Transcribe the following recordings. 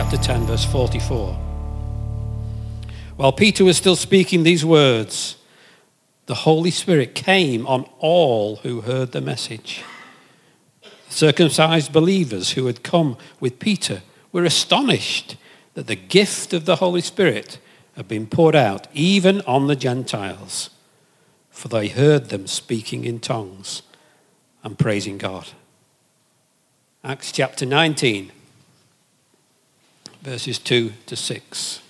chapter 10, verse 44. While Peter was still speaking these words, the Holy Spirit came on all who heard the message. Circumcised believers who had come with Peter were astonished that the gift of the Holy Spirit had been poured out even on the Gentiles, for they heard them speaking in tongues and praising God. Acts chapter 19, verses 2 to 6.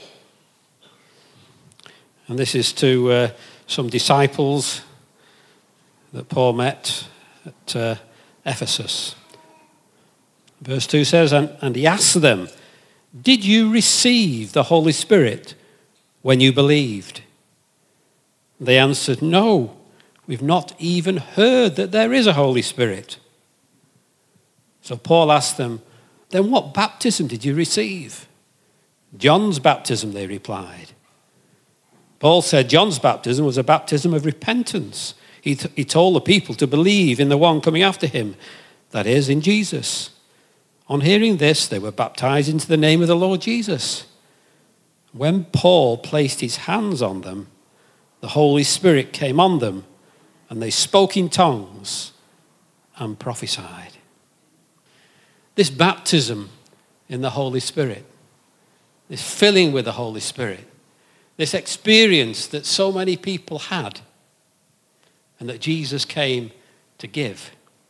And this is to some disciples that Paul met at Ephesus. Verse 2 says, and he asked them, "Did you receive the Holy Spirit when you believed?" They answered, "No, we've not even heard that there is a Holy Spirit." So Paul asked them, "Then what baptism did you receive?" "John's baptism," they replied. Paul said John's baptism was a baptism of repentance. He told the people to believe in the one coming after him, that is, in Jesus. On hearing this, they were baptized into the name of the Lord Jesus. When Paul placed his hands on them, the Holy Spirit came on them, and they spoke in tongues and prophesied. This baptism in the Holy Spirit, this filling with the Holy Spirit, this experience that so many people had and that Jesus came to give,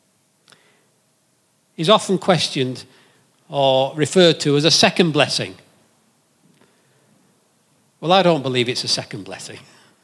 is often questioned or referred to as a second blessing. Well, I don't believe it's a second blessing.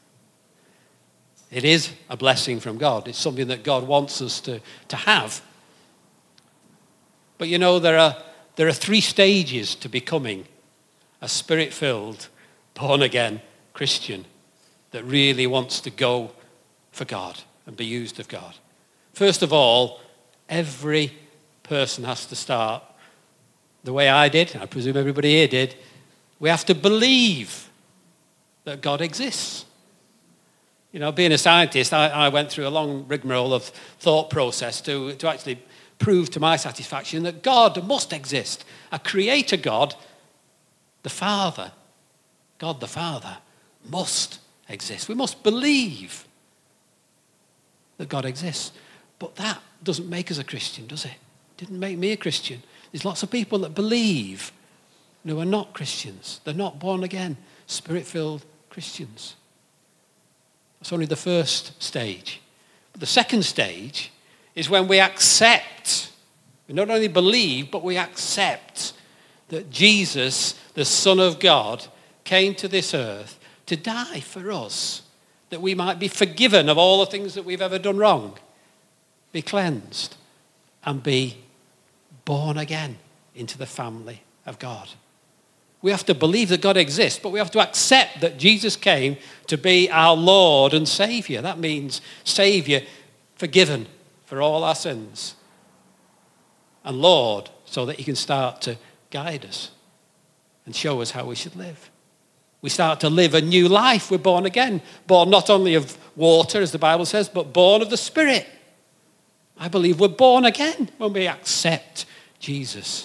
It is a blessing from God. It's something that God wants us to have. But you know, there are 3 stages to becoming a spirit-filled, born-again Christian that really wants to go for God and be used of God. First of all, every person has to start the way I did, I presume everybody here did. We have to believe that God exists. You know, being a scientist, I went through a long rigmarole of thought process to actually prove to my satisfaction that God must exist. A creator God, the Father, God the Father, must exist. We must believe that God exists. But that doesn't make us a Christian, does it? It didn't make me a Christian. There's lots of people that believe who are not Christians. They're not born again, spirit-filled Christians. That's only the first stage. But the second stage is when we accept, we not only believe, but we accept that Jesus, the Son of God, came to this earth to die for us, that we might be forgiven of all the things that we've ever done wrong, be cleansed, and be born again into the family of God. We have to believe that God exists, but we have to accept that Jesus came to be our Lord and Savior. That means Savior, forgiven for all our sins, and Lord, so that he can start to guide us and show us how we should live. We start to live a new life. We're born again. Born not only of water, as the Bible says, but born of the Spirit. I believe we're born again when we accept Jesus.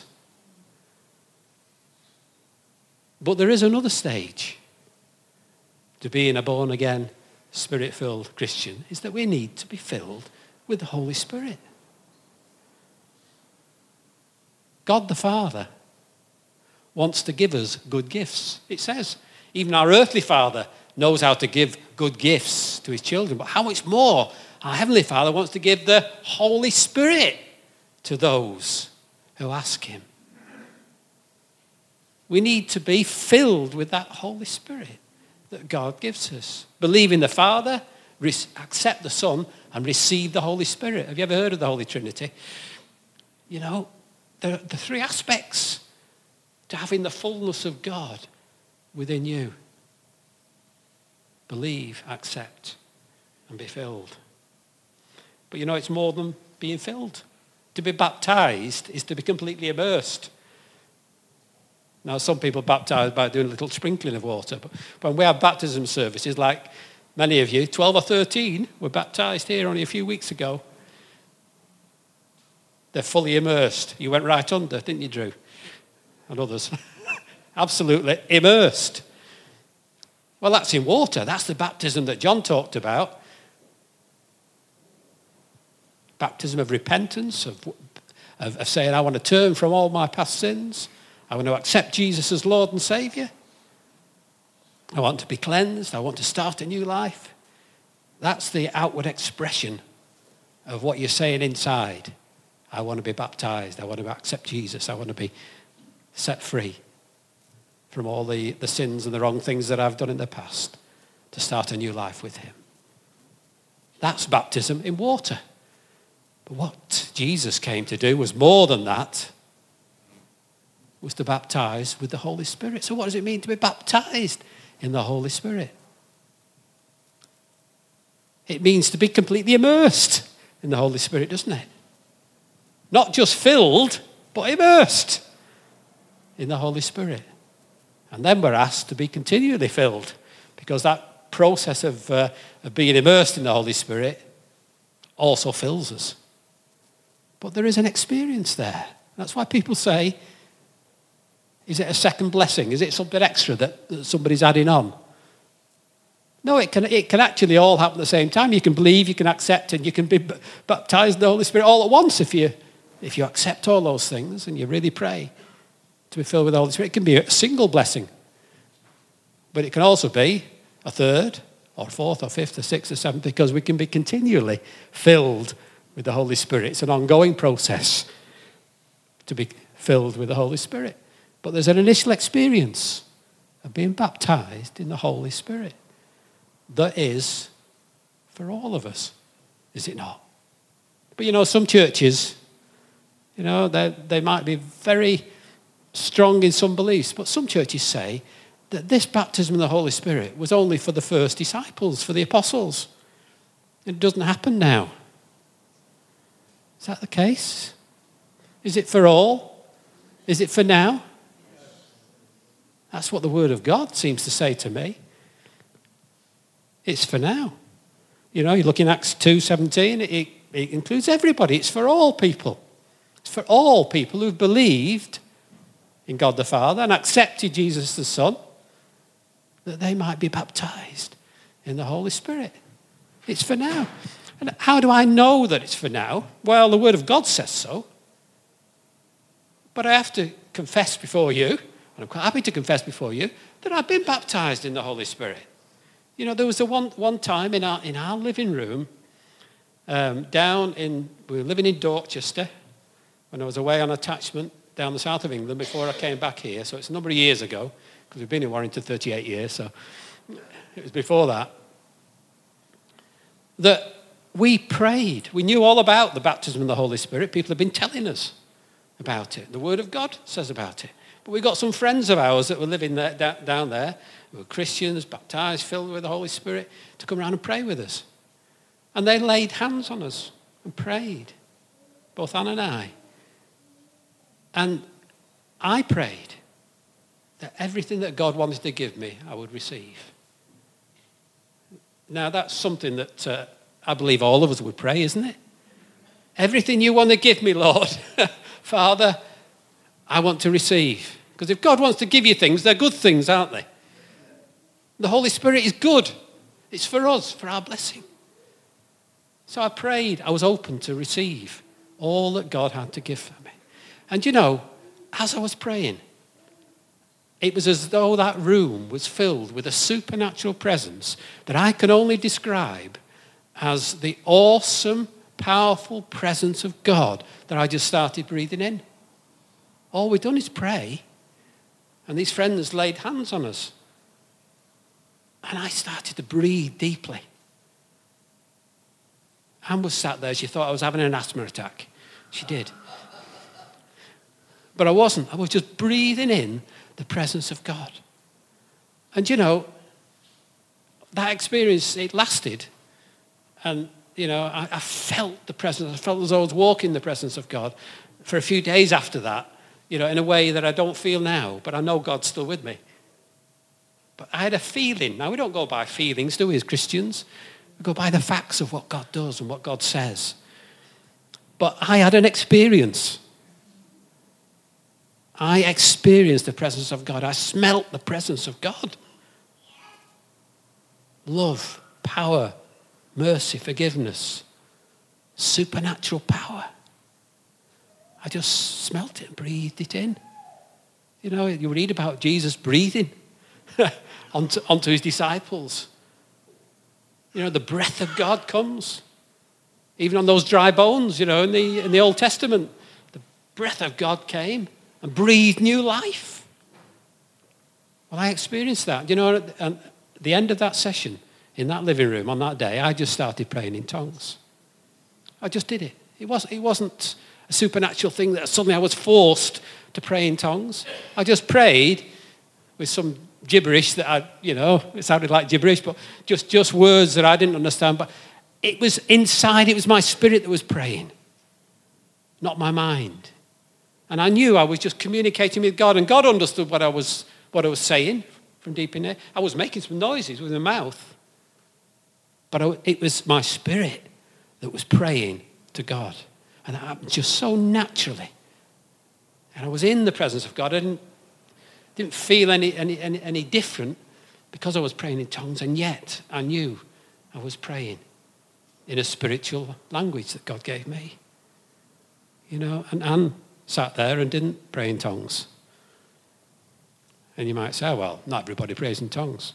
But there is another stage to being a born-again, spirit-filled Christian, is that we need to be filled with the Holy Spirit. God the Father wants to give us good gifts. It says, even our earthly Father knows how to give good gifts to his children. But how much more our Heavenly Father wants to give the Holy Spirit to those who ask him. We need to be filled with that Holy Spirit that God gives us. Believe in the Father, accept the Son, and receive the Holy Spirit. Have you ever heard of the Holy Trinity? You know, there are the 3 aspects to having the fullness of God within you. Believe, accept, and be filled. But you know, it's more than being filled. To be baptized is to be completely immersed. Now, some people baptize by doing a little sprinkling of water. But when we have baptism services, like many of you, 12 or 13, were baptized here only a few weeks ago. They're fully immersed. You went right under, didn't you, Drew? and others, absolutely immersed. Well, that's in water. That's the baptism that John talked about. Baptism of repentance, of saying, I want to turn from all my past sins. I want to accept Jesus as Lord and Saviour. I want to be cleansed. I want to start a new life. That's the outward expression of what you're saying inside. I want to be baptized. I want to accept Jesus. I want to be set free from all the sins and the wrong things that I've done in the past to start a new life with him. That's baptism in water. But what Jesus came to do was more than that, was to baptize with the Holy Spirit. So what does it mean to be baptized in the Holy Spirit? It means to be completely immersed in the Holy Spirit, doesn't it? Not just filled, but immersed in the Holy Spirit. And then we're asked to be continually filled, because that process of being immersed in the Holy Spirit also fills us. But there is an experience there. That's why people say, is it a second blessing? Is it something extra that somebody's adding on? No, it can actually all happen at the same time. You can believe, you can accept, and you can be baptized in the Holy Spirit all at once if you accept all those things and you really pray to be filled with the Holy Spirit. It can be a single blessing. But it can also be a third or fourth or fifth or sixth or seventh, because we can be continually filled with the Holy Spirit. It's an ongoing process to be filled with the Holy Spirit. But there's an initial experience of being baptized in the Holy Spirit that is for all of us, is it not? But some churches, they might be very strong in some beliefs, but some churches say that this baptism in the Holy Spirit was only for the first disciples, for the apostles. It doesn't happen now. Is that the case? Is it for all? Is it for now? That's what the Word of God seems to say to me. It's for now. You look in Acts 2:17, it includes everybody. It's for all people. It's for all people who've believed in God the Father and accepted Jesus the Son, that they might be baptized in the Holy Spirit. It's for now. And how do I know that it's for now? Well, the Word of God says so. But I have to confess before you, and I'm quite happy to confess before you, that I've been baptized in the Holy Spirit. There was one time in our living room, we were living in Dorchester when I was away on attachment down the south of England before I came back here. So it's a number of years ago, because we've been in Warrington 38 years, so it was before that we prayed. We knew all about the baptism of the Holy Spirit. People have been telling us about it. The Word of God says about it. But we got some friends of ours that were living there, down there, who were Christians, baptized, filled with the Holy Spirit, to come around and pray with us. And they laid hands on us and prayed, both Anne and I. And I prayed that everything that God wanted to give me, I would receive. Now, that's something that I believe all of us would pray, isn't it? Everything you want to give me, Lord, Father, I want to receive. Because if God wants to give you things, they're good things, aren't they? The Holy Spirit is good. It's for us, for our blessing. So I prayed. I was open to receive all that God had to give for me. And as I was praying, it was as though that room was filled with a supernatural presence that I can only describe as the awesome, powerful presence of God that I just started breathing in. All we've done is pray, and these friends laid hands on us. And I started to breathe deeply. Anne was sat there. She thought I was having an asthma attack. She did. But I wasn't. I was just breathing in the presence of God. And that experience, it lasted. And, I felt the presence. I felt as though I was walking in the presence of God for a few days after that, in a way that I don't feel now. But I know God's still with me. But I had a feeling. Now, we don't go by feelings, do we, as Christians? We go by the facts of what God does and what God says. But I had an experience. I experienced the presence of God. I smelt the presence of God. Love, power, mercy, forgiveness, supernatural power. I just smelt it and breathed it in. You know, you read about Jesus breathing onto his disciples. You know, the breath of God comes. Even on those dry bones, you know, in the Old Testament, the breath of God came and breathed new life. Well, I experienced that. You know, at the end of that session, in that living room on that day, I just started praying in tongues. I just did it. It wasn't a supernatural thing that suddenly I was forced to pray in tongues. I just prayed with some gibberish that it sounded like gibberish, but just words that I didn't understand. But it was inside, it was my spirit that was praying, not my mind. And I knew I was just communicating with God, and God understood what I was saying from deep in there. I was making some noises with my mouth, but it was my spirit that was praying to God. And that happened just so naturally. And I was in the presence of God. I didn't feel any different because I was praying in tongues, and yet I knew I was praying in a spiritual language that God gave me. You know, and Anne sat there and didn't pray in tongues. And you might say, well, not everybody prays in tongues.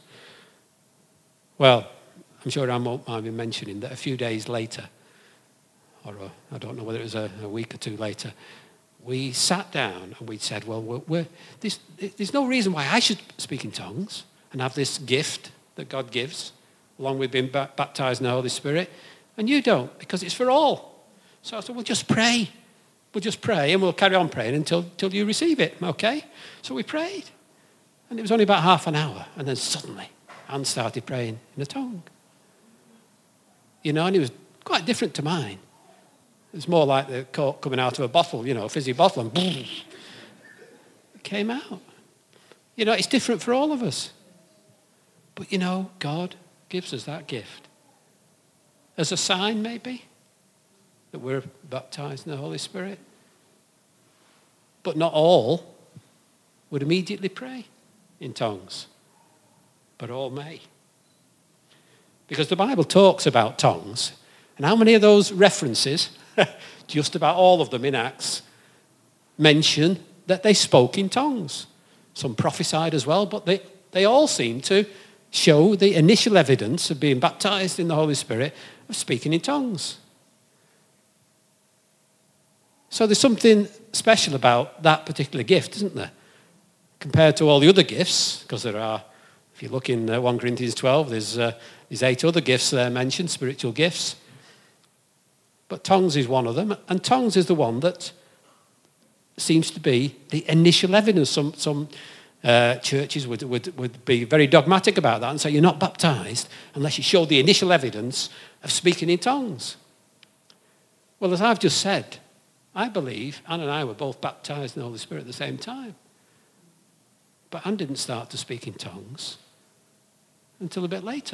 Well, I'm sure Anne won't mind me mentioning that a few days later, or I don't know whether it was a week or two later, we sat down and we said, well, there's no reason why I should speak in tongues and have this gift that God gives, along with being baptized in the Holy Spirit, and you don't, because it's for all. So I said, we'll just pray. We'll just pray and we'll carry on praying until you receive it, okay? So we prayed. And it was only about half an hour, and then suddenly Anne started praying in a tongue. You know, and it was quite different to mine. It was more like the cork coming out of a bottle, you know, a fizzy bottle, and boom, it came out. You know, it's different for all of us. But, you know, God gives us that gift. As a sign, maybe, that we're baptized in the Holy Spirit. But not all would immediately pray in tongues. But all may. Because the Bible talks about tongues. And how many of those references, just about all of them in Acts, mention that they spoke in tongues? Some prophesied as well, but they all seem to show the initial evidence of being baptized in the Holy Spirit of speaking in tongues. So there's something special about that particular gift, isn't there? Compared to all the other gifts, because there are, if you look in 1 Corinthians 12, there's 8 other gifts there mentioned, spiritual gifts. But tongues is one of them, and tongues is the one that seems to be the initial evidence. Some churches would be very dogmatic about that and say you're not baptized unless you show the initial evidence of speaking in tongues. Well, as I've just said, I believe Anne and I were both baptized in the Holy Spirit at the same time. But Anne didn't start to speak in tongues until a bit later.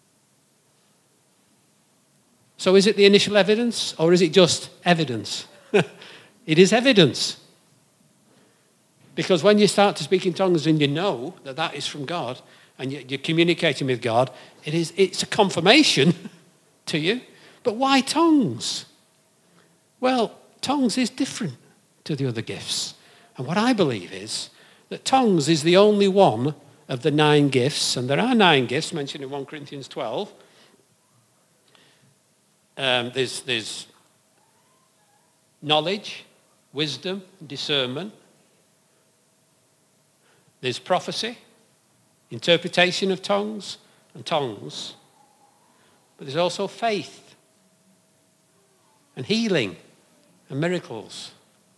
So is it the initial evidence, or is it just evidence? It is evidence. Because when you start to speak in tongues and you know that is from God, and you're communicating with God, it's a confirmation to you. But why tongues? Well, tongues is different to the other gifts. And what I believe is that tongues is the only one of the 9 gifts, and there are 9 gifts mentioned in 1 Corinthians 12. There's knowledge, wisdom, discernment. There's prophecy, interpretation of tongues, and tongues. But there's also faith and healing and miracles.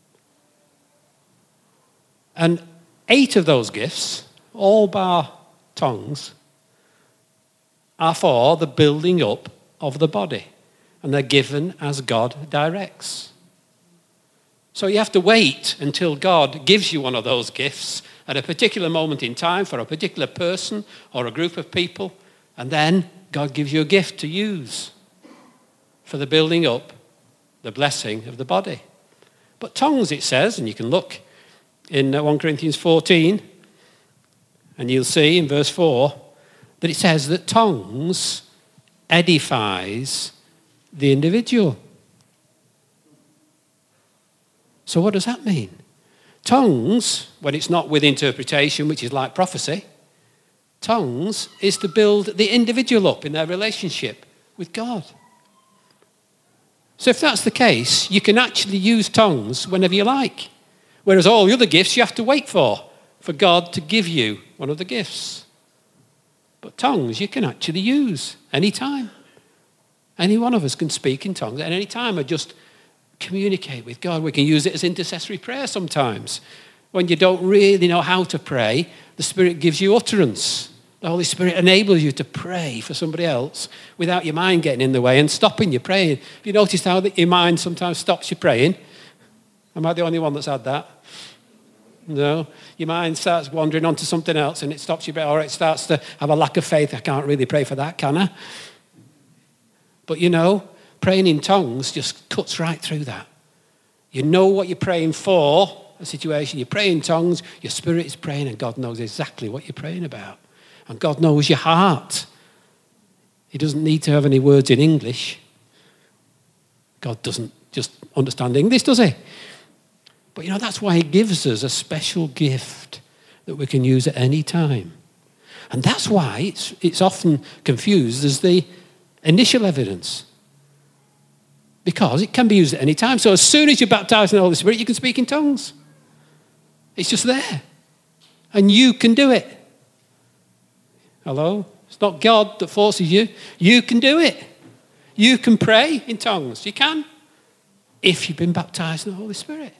And 8 of those gifts, all bar tongues, are for the building up of the body. And they're given as God directs. So you have to wait until God gives you one of those gifts at a particular moment in time for a particular person or a group of people. And then God gives you a gift to use for the building up, the blessing of the body. But tongues, it says, and you can look in 1 Corinthians 14, and you'll see in verse 4 that it says that tongues edifies the individual. So what does that mean? Tongues, when it's not with interpretation, which is like prophecy, tongues is to build the individual up in their relationship with God. So if that's the case, you can actually use tongues whenever you like. Whereas all the other gifts you have to wait for God to give you one of the gifts. But tongues you can actually use anytime. Any one of us can speak in tongues at any time or just communicate with God. We can use it as intercessory prayer sometimes. When you don't really know how to pray, the Spirit gives you utterance. The Holy Spirit enables you to pray for somebody else without your mind getting in the way and stopping you praying. Have you noticed how your mind sometimes stops you praying? Am I the only one that's had that? No. Your mind starts wandering onto something else and it stops you, or it starts to have a lack of faith. I can't really pray for that, can I? But you know, praying in tongues just cuts right through that. You know what you're praying for, a situation. You pray in tongues, your spirit is praying, and God knows exactly what you're praying about. And God knows your heart. He doesn't need to have any words in English. God doesn't just understand English, does he? But you know, that's why he gives us a special gift that we can use at any time. And that's why it's often confused as the initial evidence. Because it can be used at any time. So as soon as you're baptized in the Holy Spirit, you can speak in tongues. It's just there. And you can do it. Hello? It's not God that forces you. You can do it. You can pray in tongues. You can. If you've been baptized in the Holy Spirit.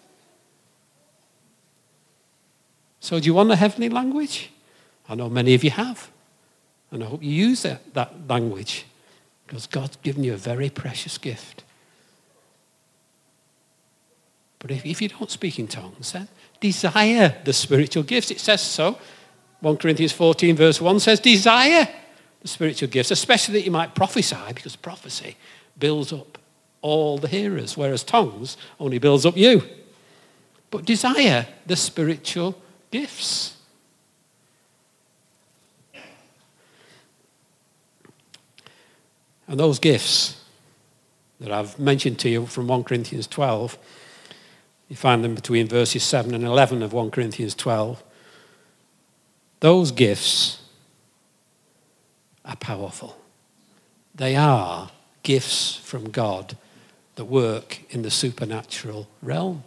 So do you want a heavenly language? I know many of you have. And I hope you use that language. Because God's given you a very precious gift. But if you don't speak in tongues, then desire the spiritual gifts. It says so. 1 Corinthians 14 verse 1 says, desire the spiritual gifts, especially that you might prophesy, because prophecy builds up all the hearers, whereas tongues only builds up you. But desire the spiritual gifts. And those gifts that I've mentioned to you from 1 Corinthians 12, you find them between verses 7 and 11 of 1 Corinthians 12. Those gifts are powerful. They are gifts from God that work in the supernatural realm.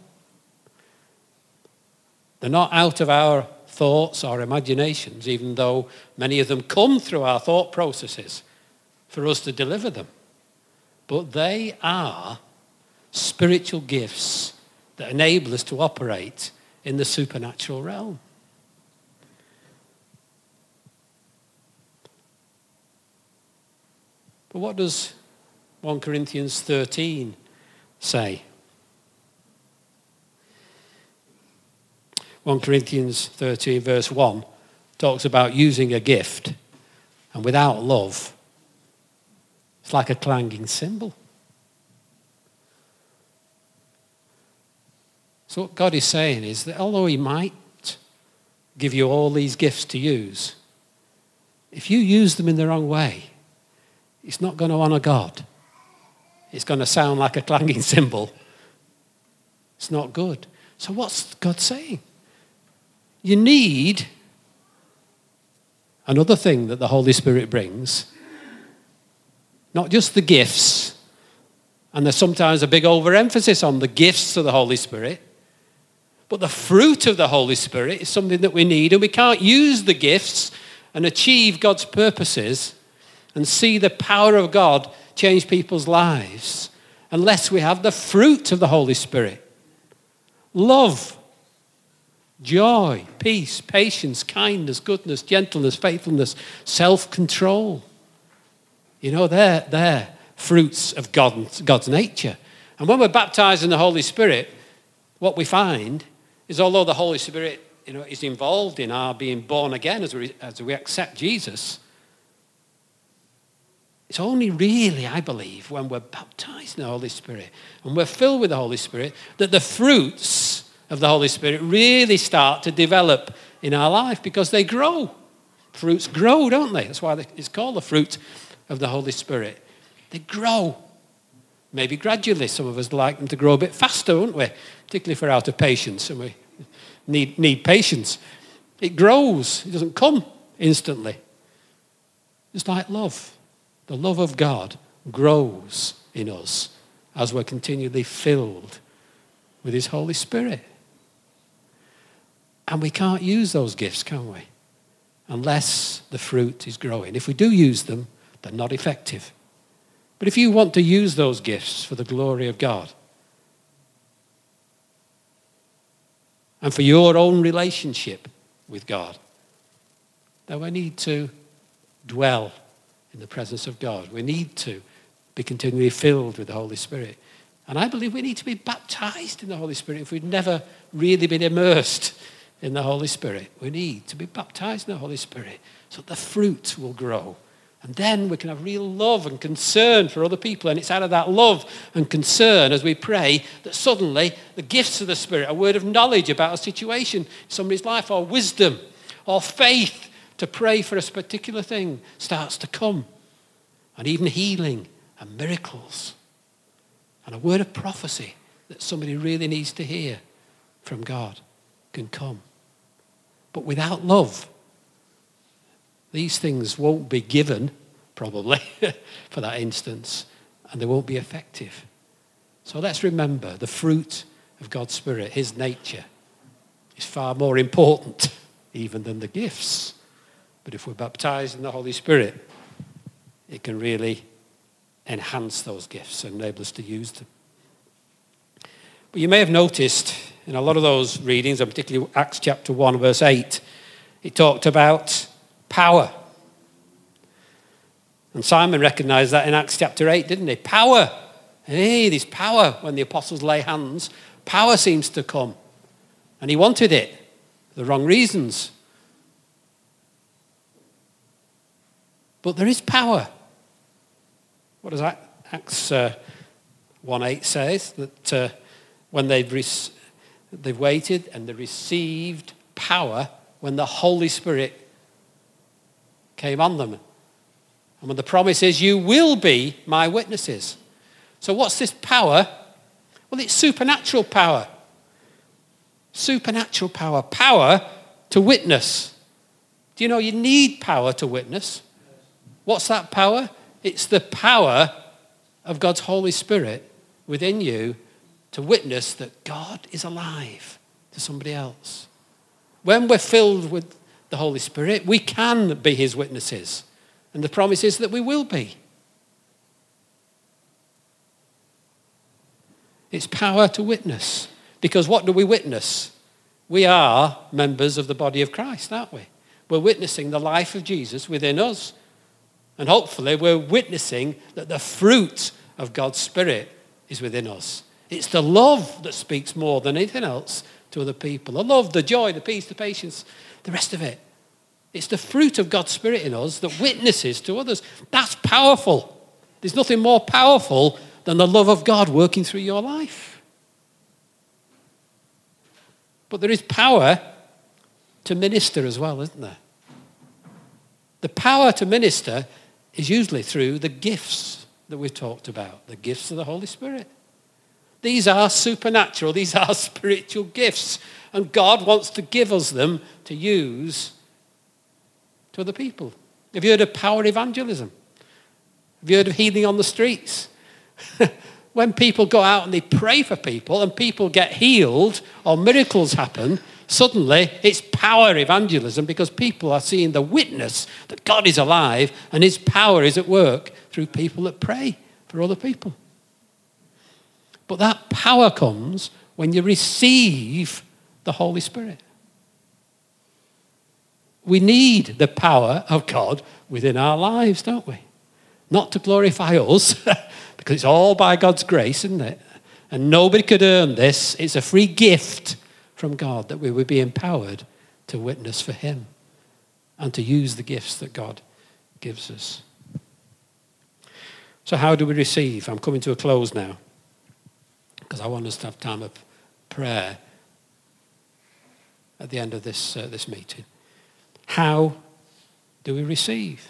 They're not out of our thoughts or imaginations, even though many of them come through our thought processes for us to deliver them. But they are spiritual gifts that enable us to operate in the supernatural realm. But what does 1 Corinthians 13 say? 1 Corinthians 13 verse 1 talks about using a gift, and without love, it's like a clanging cymbal. So what God is saying is that although he might give you all these gifts to use, if you use them in the wrong way, it's not going to honor God. It's going to sound like a clanging cymbal. It's not good. So what's God saying? You need another thing that the Holy Spirit brings. Not just the gifts, and there's sometimes a big overemphasis on the gifts of the Holy Spirit, but the fruit of the Holy Spirit is something that we need, and we can't use the gifts and achieve God's purposes and see the power of God change people's lives unless we have the fruit of the Holy Spirit. Love, joy, peace, patience, kindness, goodness, gentleness, faithfulness, self-control. You know, they're fruits of God's nature. And when we're baptized in the Holy Spirit, what we find is although the Holy Spirit, is involved in our being born again as we accept Jesus, it's only really, I believe, when we're baptized in the Holy Spirit and we're filled with the Holy Spirit that the fruits of the Holy Spirit really start to develop in our life because they grow. Fruits grow, don't they? That's why it's called the fruit of the Holy Spirit. They grow. Maybe gradually. Some of us like them to grow a bit faster, wouldn't we? Particularly if we're out of patience and we need patience. It grows. It doesn't come instantly. It's like love. The love of God grows in us as we're continually filled with his Holy Spirit. And we can't use those gifts, can we? Unless the fruit is growing. If we do use them, they're not effective. But if you want to use those gifts for the glory of God and for your own relationship with God, then we need to dwell in the presence of God. We need to be continually filled with the Holy Spirit. And I believe we need to be baptized in the Holy Spirit if we've never really been immersed in the Holy Spirit. We need to be baptized in the Holy Spirit so that the fruit will grow. And then we can have real love and concern for other people. And it's out of that love and concern as we pray that suddenly the gifts of the Spirit, a word of knowledge about a situation in somebody's life, or wisdom, or faith to pray for a particular thing starts to come. And even healing and miracles and a word of prophecy that somebody really needs to hear from God can come. But without love, these things won't be given, probably, for that instance, and they won't be effective. So let's remember the fruit of God's Spirit, his nature, is far more important even than the gifts. But if we're baptized in the Holy Spirit, it can really enhance those gifts and enable us to use them. But you may have noticed in a lot of those readings, and particularly Acts chapter 1, verse 8, it talked about power. And Simon recognized that in Acts chapter 8, didn't he? Power. Hey, there's power when the apostles lay hands. Power seems to come. And he wanted it for the wrong reasons. But there is power. What does Acts 1:8 says? That when they've waited and they received power when the Holy Spirit came on them. And when the promise is, you will be my witnesses. So what's this power? Well, it's supernatural power. Supernatural power. Power to witness. Do you know you need power to witness? What's that power? It's the power of God's Holy Spirit within you to witness that God is alive to somebody else. When we're filled with the Holy Spirit, we can be his witnesses. And the promise is that we will be. It's power to witness. Because what do we witness? We are members of the body of Christ, aren't we? We're witnessing the life of Jesus within us. And hopefully we're witnessing that the fruit of God's Spirit is within us. It's the love that speaks more than anything else to other people. The love, the joy, the peace, the patience, the rest of it. It's the fruit of God's Spirit in us that witnesses to others. That's powerful. There's nothing more powerful than the love of God working through your life. But there is power to minister as well, isn't there? The power to minister is usually through the gifts that we've talked about, the gifts of the Holy Spirit. These are supernatural, these are spiritual gifts, and God wants to give us them to use to other people. Have you heard of power evangelism? Have you heard of healing on the streets? When people go out and they pray for people and people get healed or miracles happen, suddenly it's power evangelism because people are seeing the witness that God is alive and his power is at work through people that pray for other people. But that power comes when you receive the Holy Spirit. We need the power of God within our lives, don't we? Not to glorify us, because it's all by God's grace, isn't it? And nobody could earn this. It's a free gift from God that we would be empowered to witness for him and to use the gifts that God gives us. So how do we receive? I'm coming to a close now because I want us to have time of prayer at the end of this meeting. How do we receive?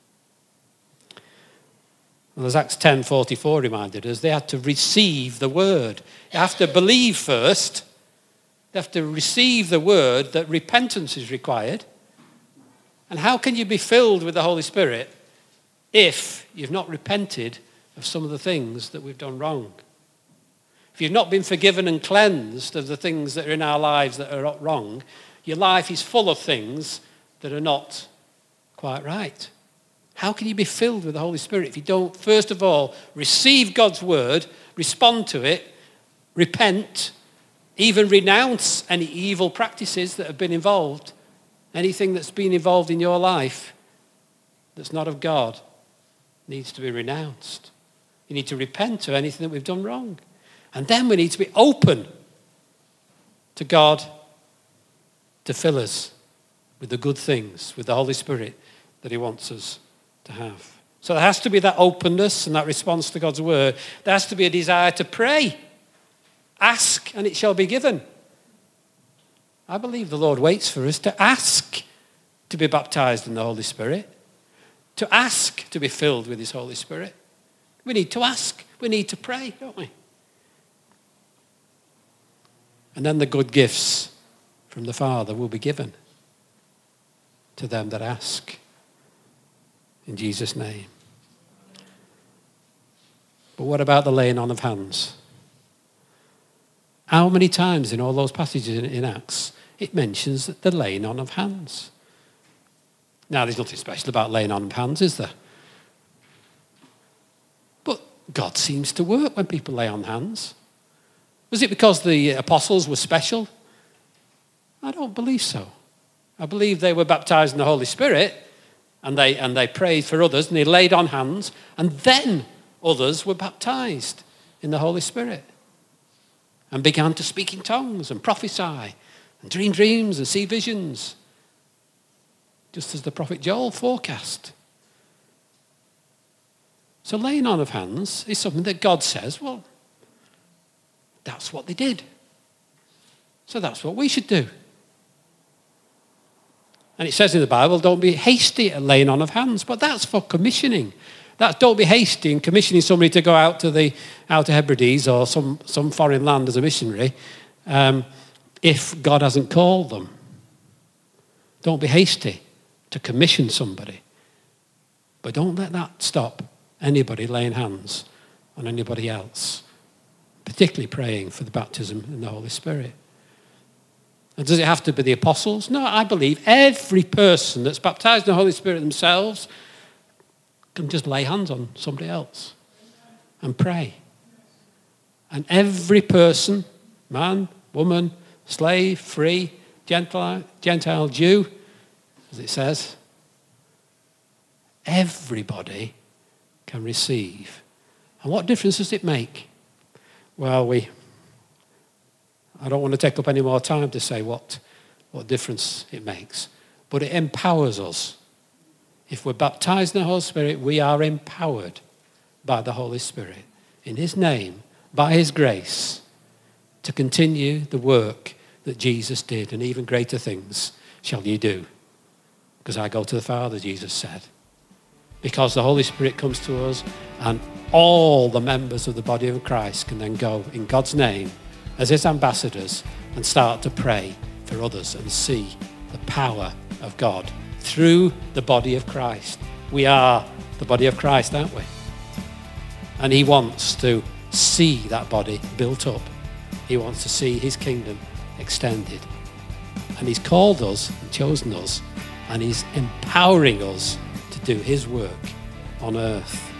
Well, as Acts 10:44 reminded us, they had to receive the word. You have to believe first. They have to receive the word that repentance is required. And how can you be filled with the Holy Spirit if you've not repented of some of the things that we've done wrong? If you've not been forgiven and cleansed of the things that are in our lives that are wrong, your life is full of things that are not quite right. How can you be filled with the Holy Spirit if you don't, first of all, receive God's word, respond to it, repent, even renounce any evil practices that have been involved, anything that's been involved in your life that's not of God needs to be renounced. You need to repent of anything that we've done wrong. And then we need to be open to God to fill us with the good things, with the Holy Spirit that he wants us to have. So there has to be that openness and that response to God's word. There has to be a desire to pray. Ask and it shall be given. I believe the Lord waits for us to ask to be baptized in the Holy Spirit, to ask to be filled with his Holy Spirit. We need to ask. We need to pray, don't we? And then the good gifts from the Father will be given to them that ask. In Jesus' name. But what about the laying on of hands? How many times in all those passages in Acts it mentions the laying on of hands? Now, there's nothing special about laying on of hands, is there? But God seems to work when people lay on hands. Was it because the apostles were special? I don't believe so. I believe they were baptized in the Holy Spirit and they prayed for others and they laid on hands and then others were baptized in the Holy Spirit and began to speak in tongues and prophesy and dream dreams and see visions, just as the prophet Joel forecast. So laying on of hands is something that God says, well, that's what they did. So that's what we should do. And it says in the Bible, don't be hasty at laying on of hands, but that's for commissioning. Don't be hasty in commissioning somebody to go out to the Outer Hebrides or some foreign land as a missionary if God hasn't called them. Don't be hasty to commission somebody. But don't let that stop anybody laying hands on anybody else, particularly praying for the baptism in the Holy Spirit. And does it have to be the apostles? No, I believe every person that's baptized in the Holy Spirit themselves can just lay hands on somebody else and pray. And every person, man, woman, slave, free, Gentile, Jew, as it says, everybody can receive. And what difference does it make? Well, I don't want to take up any more time to say what difference it makes. But it empowers us. If we're baptized in the Holy Spirit, we are empowered by the Holy Spirit in his name, by his grace, to continue the work that Jesus did, and even greater things shall you do. Because I go to the Father, Jesus said. Because the Holy Spirit comes to us, and all the members of the body of Christ can then go in God's name as his ambassadors and start to pray for others and see the power of God through the body of Christ. We are the body of Christ, aren't we? And he wants to see that body built up. He wants to see his kingdom extended. And he's called us and chosen us, and he's empowering us to do his work on earth.